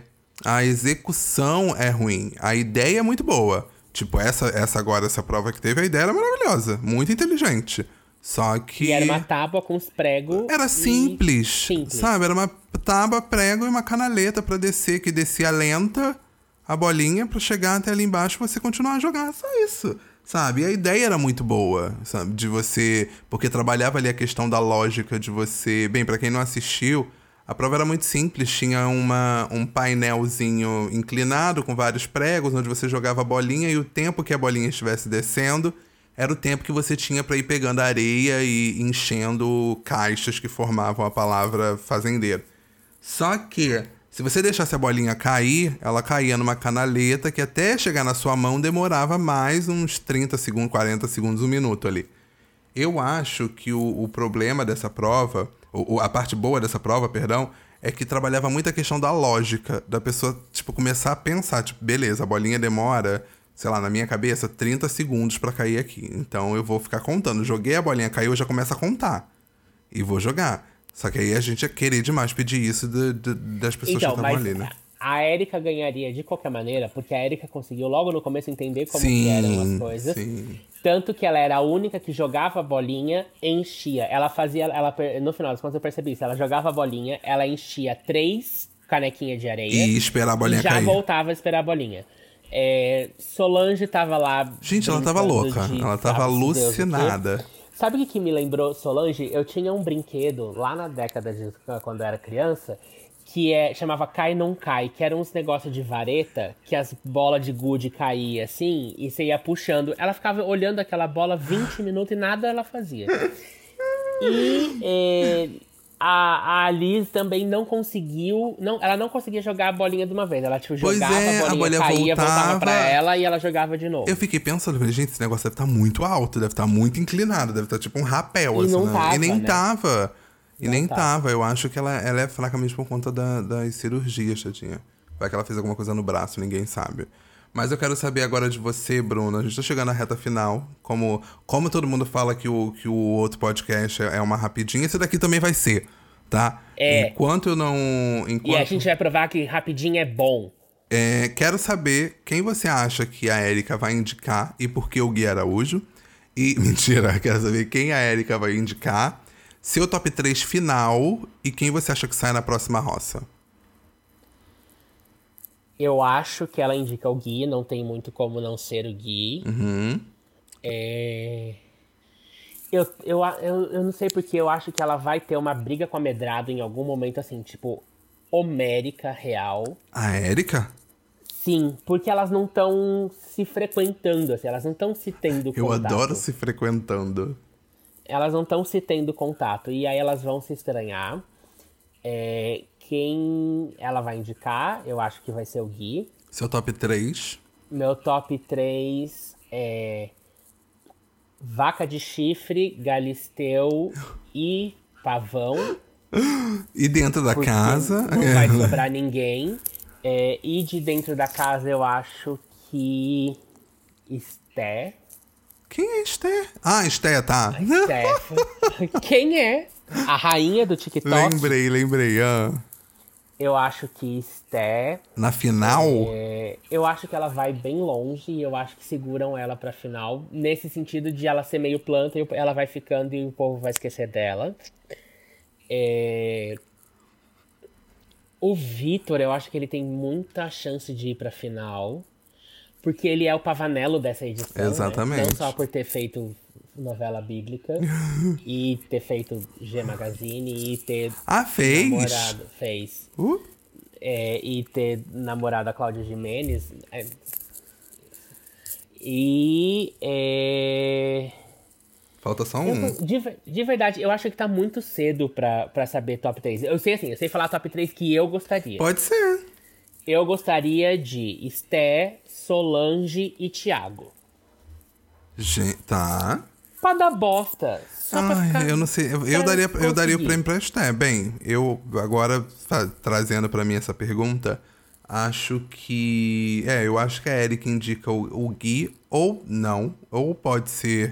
A execução é ruim. A ideia é muito boa. Tipo, essa prova que teve, a ideia era maravilhosa. Muito inteligente. Só que... E era uma tábua com os pregos. Era simples. Sabe? Era uma tábua, prego e uma canaleta pra descer, que descia lenta a bolinha pra chegar até ali embaixo e você continuar a jogar. Só isso. Sabe? E a ideia era muito boa, sabe? De você... Porque trabalhava ali a questão da lógica de você... Bem, pra quem não assistiu... A prova era muito simples, tinha um painelzinho inclinado com vários pregos, onde você jogava a bolinha e o tempo que a bolinha estivesse descendo era o tempo que você tinha para ir pegando areia e enchendo caixas que formavam a palavra fazendeiro. Só que, se você deixasse a bolinha cair, ela caía numa canaleta que até chegar na sua mão demorava mais uns 30 segundos, 40 segundos, 1 minuto ali. Eu acho que o problema dessa prova... A parte boa dessa prova, perdão, é que trabalhava muito a questão da lógica, da pessoa, tipo, começar a pensar, tipo, beleza, a bolinha demora, sei lá, na minha cabeça, 30 segundos pra cair aqui. Então eu vou ficar contando. Joguei a bolinha, caiu, eu já começo a contar. E vou jogar. Só que aí a gente ia querer demais pedir isso das pessoas que estavam ali, né? A Érica ganharia de qualquer maneira, porque a Érica conseguiu logo no começo entender como que eram as coisas. Sim. Tanto que ela era a única que jogava a bolinha, enchia. No final das contas eu percebi isso. Ela jogava a bolinha, ela enchia 3 canequinhas de areia. E esperar a bolinha cair. E já voltava a esperar a bolinha. Solange tava lá... Gente, ela tava louca. Ela tava alucinada. Sabe o que me lembrou Solange? Eu tinha um brinquedo lá na década de quando eu era criança... que chamava Cai Não Cai, que eram uns negócios de vareta, que as bolas de gude caíam assim, e você ia puxando. Ela ficava olhando aquela bola 20 minutos e nada ela fazia. E a Liz também não conseguiu. Ela não conseguia jogar a bolinha de uma vez. Ela, tipo, jogava, a bolinha caía, voltava pra ela e ela jogava de novo. Eu fiquei pensando, gente, esse negócio deve estar muito alto, deve estar muito inclinado, deve estar tipo um rapel, e assim, não né? tava, E nem né? tava. E Não nem tava. tava. Eu acho que ela é fraca mesmo por conta das cirurgias, tadinha. Vai que ela fez alguma coisa no braço, ninguém sabe. Mas eu quero saber agora de você, Bruno. A gente tá chegando na reta final. Como todo mundo fala que o outro podcast é uma rapidinha, esse daqui também vai ser, tá? Enquanto eu não... E a gente vai provar que rapidinho é bom. Quero saber quem você acha que a Erika vai indicar e por que o Gui Araújo. E, mentira, quero saber quem a Erika vai indicar, seu top 3 final e quem você acha que sai na próxima roça. Eu acho que ela indica o Gui, não tem muito como não ser o Gui. Eu não sei porque eu acho que ela vai ter uma briga com a Medrado em algum momento, assim, tipo, homérica, real. A Erika? Sim, porque elas não estão se frequentando, assim, elas não estão se tendo Eu contato. adoro se frequentando. Elas não estão se tendo contato, e aí elas vão se estranhar. Quem ela vai indicar, eu acho que vai ser o Gui. Seu top 3? Meu top 3 é Vaca de Chifre, Galisteu e Pavão. E dentro da casa? Não vai sobrar ninguém. E de dentro da casa eu acho que Esté. Quem é Esté? Ah, Esté, tá. Quem é? A rainha do TikTok. Lembrei. Eu acho que Esté. Na final? Eu acho que ela vai bem longe e eu acho que seguram ela pra final. Nesse sentido de ela ser meio planta e ela vai ficando e o povo vai esquecer dela. O Vitor, eu acho que ele tem muita chance de ir pra final. Porque ele é o Pavanello dessa edição. Exatamente. Né? Não só por ter feito novela bíblica e ter feito G Magazine e ter fez? namorado. Fez. E ter namorado a Cláudia Gimenez. Falta só um. De verdade, eu acho que tá muito cedo pra saber top 3. Eu sei falar top 3 que eu gostaria. Pode ser. Eu gostaria de Esté, Solange e Thiago. Gente, tá. Pra dar bosta. Só pra ficar... Eu não sei. Eu daria o prêmio pra Esté. Bem, eu agora, trazendo pra mim essa pergunta, acho que... eu acho que a Erika indica o Gui, ou não. Ou pode ser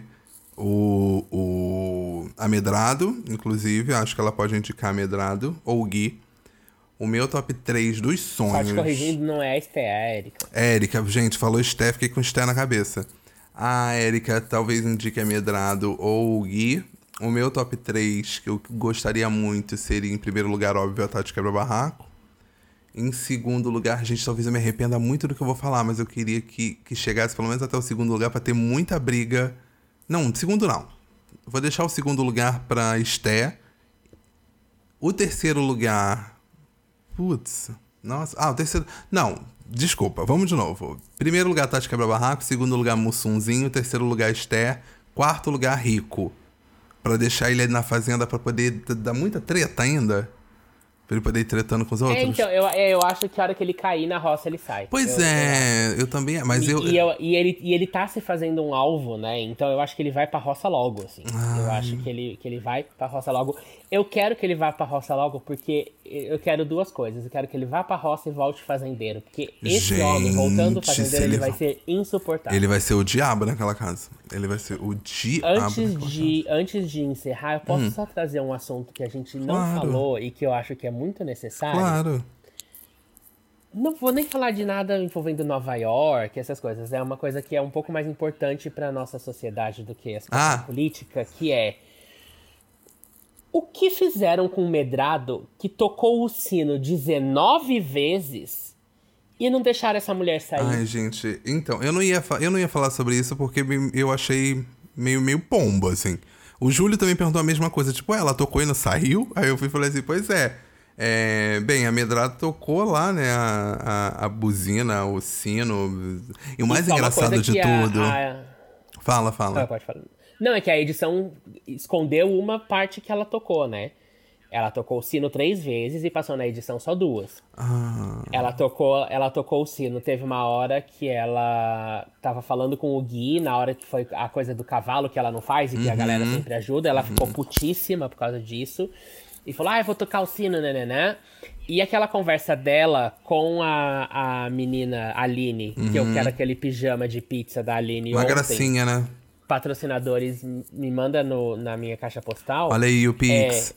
o Amedrado, inclusive. Acho que ela pode indicar Amedrado, ou o Gui. O meu top 3 dos sonhos... Só te corrigindo, não é a Esté, é a Erika. Erika, gente, falou Esté, fiquei com Esté na cabeça. A Erika talvez indique Amedrado ou o Gui. O meu top 3, que eu gostaria muito, seria, em primeiro lugar, óbvio, a Tati Quebra-Barraco. Em segundo lugar, gente, talvez eu me arrependa muito do que eu vou falar, mas eu queria que chegasse pelo menos até o segundo lugar pra ter muita briga. Não, segundo não. Vou deixar o segundo lugar pra Esté. O terceiro lugar... Putz, nossa. O terceiro... Não, desculpa, vamos de novo. Primeiro lugar, Tati Quebra-Barraco. Segundo lugar, Mussunzinho. Terceiro lugar, Esté. Quarto lugar, Rico. Pra deixar ele ali na fazenda pra poder dar muita treta ainda. Pra ele poder ir tretando com os outros. Então, eu acho que a hora que ele cair na roça, ele sai. Pois eu também... Mas E ele tá se fazendo um alvo, né? Então eu acho que ele vai pra roça logo, assim. Eu acho que ele vai pra roça logo. Eu quero que ele vá pra roça logo porque eu quero duas coisas. Eu quero que ele vá pra roça e volte fazendeiro. Porque esse homem, voltando fazendeiro, ele vai ser insuportável. Ele vai ser o diabo naquela casa. Ele vai ser o diabo Antes de encerrar, eu posso só trazer um assunto que a gente não falou e que eu acho que é muito necessário. Claro. Não vou nem falar de nada envolvendo Nova York, essas coisas. É uma coisa que é um pouco mais importante pra nossa sociedade do que a política, que é... O que fizeram com o Medrado que tocou o sino 19 vezes e não deixaram essa mulher sair? Ai, gente, então, eu não ia falar sobre isso porque eu achei meio pombo, assim. O Júlio também perguntou a mesma coisa, tipo, ela tocou e não saiu? Aí eu fui e falei assim, pois é. Bem, a Medrado tocou lá, né, a buzina, o sino. E o mais engraçado de tudo... Fala. Pode falar. Não, é que a edição escondeu uma parte que ela tocou, né? Ela tocou o sino 3 vezes e passou na edição só 2. Ela tocou o sino. Teve uma hora que ela tava falando com o Gui, na hora que foi a coisa do cavalo que ela não faz e que a galera sempre ajuda. Ela ficou putíssima por causa disso. E falou, eu vou tocar o sino, né? E aquela conversa dela com a menina Aline, que eu quero aquele pijama de pizza da Aline Uma ontem. gracinha, né? Patrocinadores, me manda na minha caixa postal. Olha aí o Pix.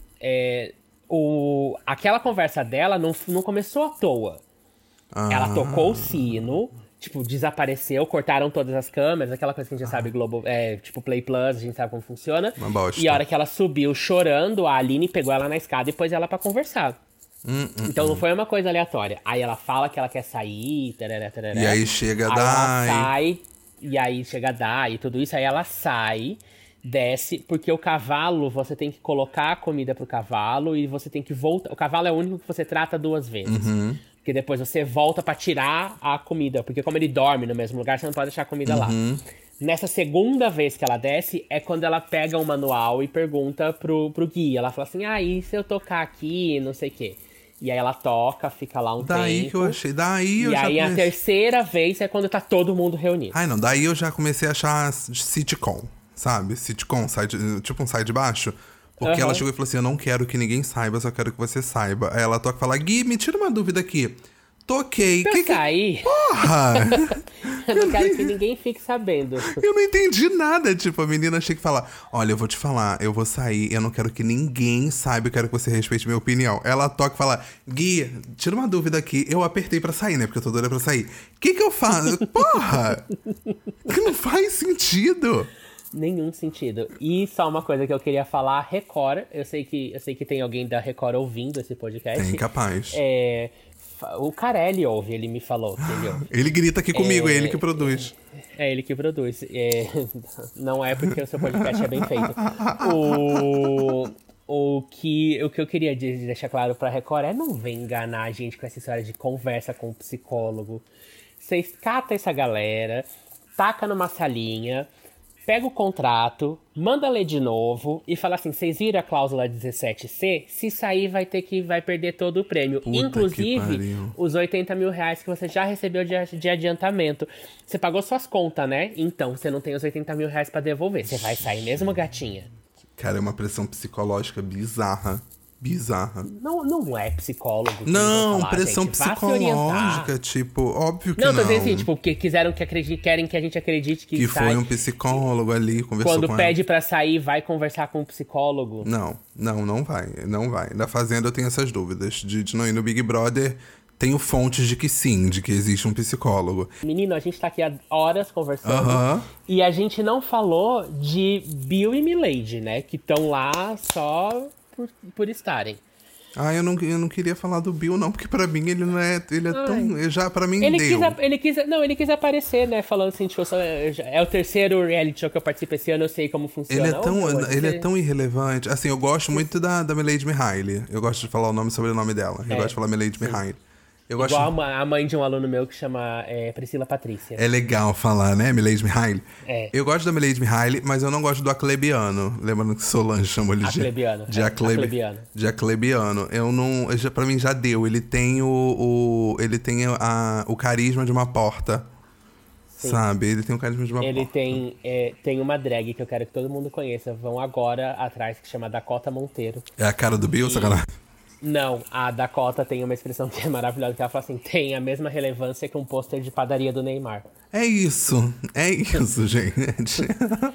Aquela conversa dela não começou à toa. Ela tocou o sino, tipo, desapareceu, cortaram todas as câmeras, aquela coisa que a gente já sabe, tipo Play Plus, a gente sabe como funciona. Uma bosta. E a hora que ela subiu chorando, a Aline pegou ela na escada e pôs ela pra conversar. Então não foi uma coisa aleatória. Aí ela fala que ela quer sair, tarará. E aí chega a Dai. Ela sai, e aí chega a Dai e tudo isso, aí ela sai, desce, porque o cavalo, você tem que colocar a comida pro cavalo e você tem que voltar. O cavalo é o único que você trata 2 vezes. Porque depois você volta pra tirar a comida. Porque como ele dorme no mesmo lugar, você não pode deixar a comida lá. Nessa segunda vez que ela desce, é quando ela pega um manual e pergunta pro Gui. Ela fala assim, e se eu tocar aqui, não sei o quê. E aí ela toca, fica lá um tempo. Daí que eu achei, E aí a terceira vez é quando tá todo mundo reunido. Não, daí eu já comecei a achar sitcom, sabe? Sitcom, tipo um sai de baixo. Porque ela chegou e falou assim, eu não quero que ninguém saiba, só quero que você saiba. Aí ela toca e fala, Gui, me tira uma dúvida aqui. Toquei. Sair. Porra! Eu não quero que ninguém fique sabendo. Eu não entendi nada. Tipo, a menina chega e fala, olha, eu vou te falar, eu vou sair, eu não quero que ninguém saiba, eu quero que você respeite minha opinião. Ela toca e fala, Gui, tira uma dúvida aqui. Eu apertei pra sair, né? Porque eu tô doida pra sair. O que eu faço? Porra! Que não faz sentido. Nenhum sentido. E só uma coisa que eu queria falar, Record. Eu sei que tem alguém da Record ouvindo esse podcast. Tem, capaz. O Carelli ouve, ele me falou que ele ouve. Ele grita aqui comigo, é ele que produz. É ele que produz. Não é porque o seu podcast é bem feito. O que eu queria deixar claro pra Record não vem enganar a gente com essa história de conversa com o psicólogo. Vocês catam essa galera, taca numa salinha, pega o contrato, manda ler de novo e fala assim, vocês viram a cláusula 17C? Se sair, vai perder todo o prêmio. Puta inclusive, os 80 mil reais que você já recebeu de adiantamento. Você pagou suas contas, né? Então, você não tem os 80 mil reais pra devolver. Você vai sair mesmo, gatinha? Cara, é uma pressão psicológica bizarra. Não é psicólogo. Não, falar, pressão gente. psicológica, tipo, óbvio que não. Não, tô dizendo assim, tipo, porque querem que a gente acredite que sai, foi um psicólogo ali, conversou quando com pede ela. pra sair, vai conversar com um psicólogo. Não vai. Na Fazenda eu tenho essas dúvidas. De não ir no Big Brother, tenho fontes de que sim, de que existe um psicólogo. Menino, a gente tá aqui há horas conversando. E a gente não falou de Bill e Milady, né? Que estão lá só por estarem. Eu não queria falar do Bill, não, porque pra mim ele não é. Ele é tão. Já, pra mim, ele quis aparecer, né? Falando assim, tipo, é o terceiro reality show que eu participo esse ano, eu sei como funciona. Ele é tão irrelevante. Assim, eu gosto muito da Milady Mihaly. Eu gosto de falar o sobrenome dela. Eu gosto de falar Milady Mihaly. Igual a mãe de um aluno meu que chama Priscila Patrícia. É legal falar, né? Milady Mihaly. Eu gosto da Milady Mihaly, mas eu não gosto do Aclebiano. Lembrando que Solange chamou ele de Aclebiano. De Aclebiano. Pra mim já deu. Ele tem o carisma de uma porta. Sim. Sabe? Ele tem o carisma de uma porta. Ele tem uma drag que eu quero que todo mundo conheça. Vão agora atrás, que chama Dakota Monteiro. É a cara do Bill, sacanagem? Não, a Dakota tem uma expressão que é maravilhosa, que ela fala assim, tem a mesma relevância que um pôster de padaria do Neymar. É isso, gente.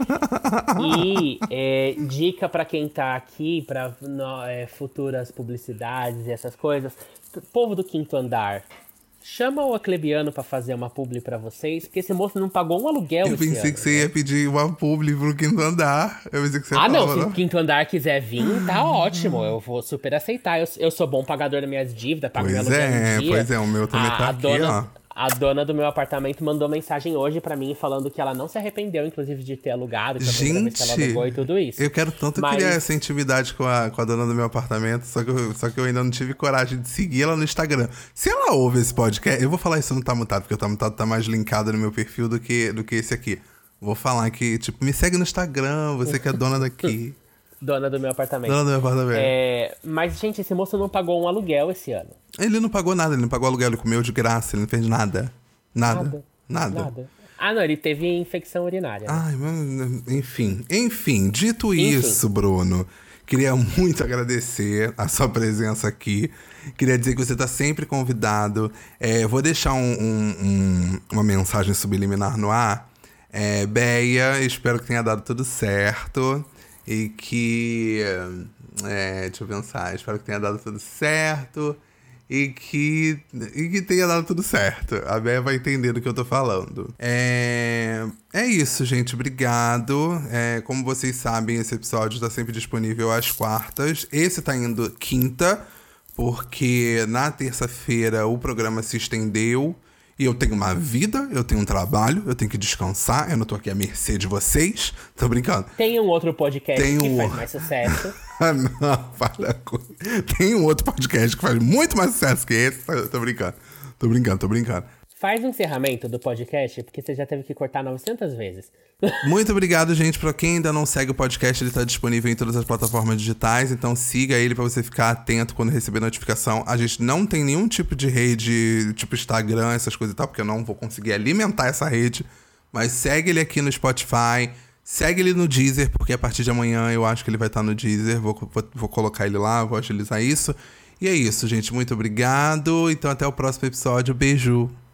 E dica pra quem tá aqui, pra futuras publicidades e essas coisas, povo do quinto andar, chama o Aclebiano pra fazer uma publi pra vocês, porque esse moço não pagou um aluguel esse ano. Eu pensei que você ia pedir uma publi pro quinto andar. Eu pensei que você ia falar, não, se o quinto andar quiser vir, tá ótimo. Eu vou super aceitar. Eu sou bom pagador das minhas dívidas, pago meu aluguel em dia. Pois é, o meu também tá aqui, ó. A dona do meu apartamento mandou mensagem hoje pra mim falando que ela não se arrependeu, inclusive, de ter alugado, que gente, ela alugou e tudo isso. Eu quero tanto criar essa intimidade com a dona do meu apartamento, só que eu ainda não tive coragem de seguir ela no Instagram. Se ela ouve esse podcast, eu vou falar isso no Tá Mutado, porque o Tá Mutado tá mais linkado no meu perfil do que esse aqui. Vou falar que, tipo, me segue no Instagram, você que é dona daqui. Dona do meu apartamento. Dona do meu apartamento. Mas, gente, esse moço não pagou um aluguel esse ano. Ele não pagou nada, ele não pagou aluguel, ele comeu de graça, ele não fez nada. Nada. Ah, não, ele teve infecção urinária. Ai, enfim, dito isso, Bruno, queria muito agradecer a sua presença aqui. Queria dizer que você está sempre convidado. Vou deixar uma mensagem subliminar no ar. Beia, espero que tenha dado tudo certo. E que... deixa eu pensar. Espero que tenha dado tudo certo. E que tenha dado tudo certo. A Beia vai entender do que eu tô falando. É isso, gente. Obrigado. Como vocês sabem, esse episódio tá sempre disponível às quartas. Esse tá indo quinta, porque na terça-feira o programa se estendeu. E eu tenho uma vida, eu tenho um trabalho, eu tenho que descansar. Eu não tô aqui à mercê de vocês. Tô brincando. Tem um outro podcast que faz mais sucesso. Não, para com... Tem um outro podcast que faz muito mais sucesso que esse. Tô brincando. Faz o encerramento do podcast, porque você já teve que cortar 900 vezes. Muito obrigado, gente. Pra quem ainda não segue o podcast, ele tá disponível em todas as plataformas digitais. Então siga ele pra você ficar atento quando receber notificação. A gente não tem nenhum tipo de rede, tipo Instagram, essas coisas e tal, porque eu não vou conseguir alimentar essa rede. Mas segue ele aqui no Spotify. Segue ele no Deezer, porque a partir de amanhã eu acho que ele vai estar no Deezer. Vou colocar ele lá, vou agilizar isso. E é isso, gente. Muito obrigado. Então até o próximo episódio. Beijo.